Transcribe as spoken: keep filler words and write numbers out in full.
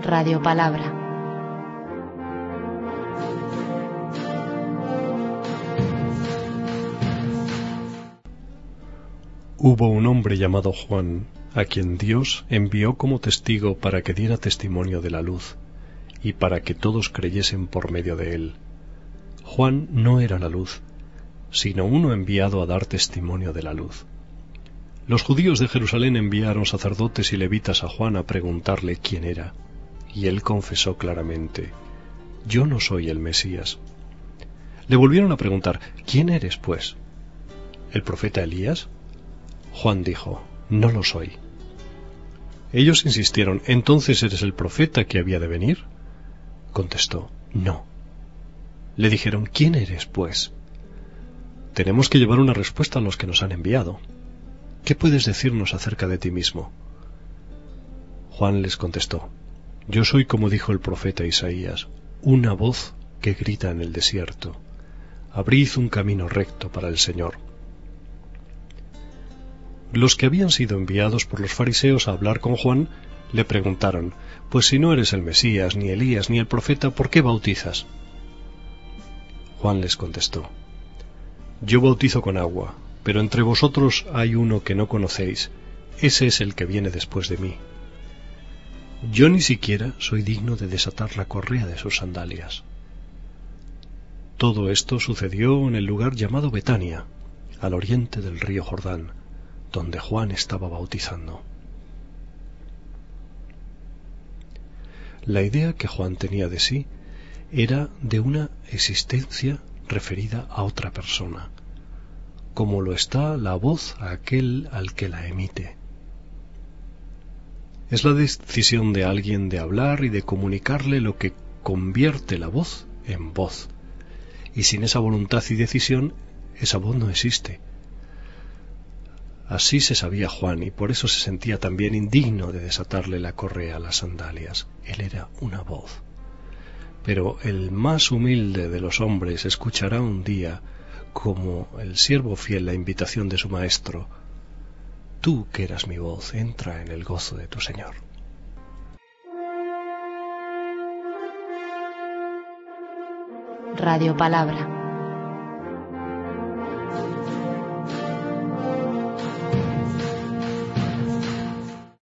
Radio Palabra. Hubo un hombre llamado Juan, a quien Dios envió como testigo para que diera testimonio de la luz, y para que todos creyesen por medio de él. Juan no era la luz, sino uno enviado a dar testimonio de la luz. Los judíos de Jerusalén enviaron sacerdotes y levitas a Juan a preguntarle quién era, y él confesó claramente: yo no soy el Mesías. Le volvieron a preguntar: ¿quién eres, pues? ¿El profeta Elías? Juan dijo: no lo soy. Ellos insistieron: ¿entonces eres el profeta que había de venir? Contestó: no. Le dijeron: ¿quién eres, pues? Tenemos que llevar una respuesta a los que nos han enviado. ¿Qué puedes decirnos acerca de ti mismo? Juan les contestó: yo soy, como dijo el profeta Isaías, una voz que grita en el desierto: abrid un camino recto para el Señor. Los que habían sido enviados por los fariseos a hablar con Juan le preguntaron: pues si no eres el Mesías, ni Elías, ni el profeta, ¿por qué bautizas? Juan les contestó: yo bautizo con agua, pero entre vosotros hay uno que no conocéis, ese es el que viene después de mí. Yo ni siquiera soy digno de desatar la correa de sus sandalias. Todo esto sucedió en el lugar llamado Betania, al oriente del río Jordán, donde Juan estaba bautizando. La idea que Juan tenía de sí era de una existencia referida a otra persona, como lo está la voz a aquel al que la emite. Es la decisión de alguien de hablar y de comunicarle lo que convierte la voz en voz, y sin esa voluntad y decisión, esa voz no existe. Así se sabía Juan, y por eso se sentía también indigno de desatarle la correa a las sandalias. Él era una voz. Pero el más humilde de los hombres escuchará un día, como el siervo fiel, la invitación de su maestro: tú que eras mi voz, entra en el gozo de tu Señor. Radio Palabra.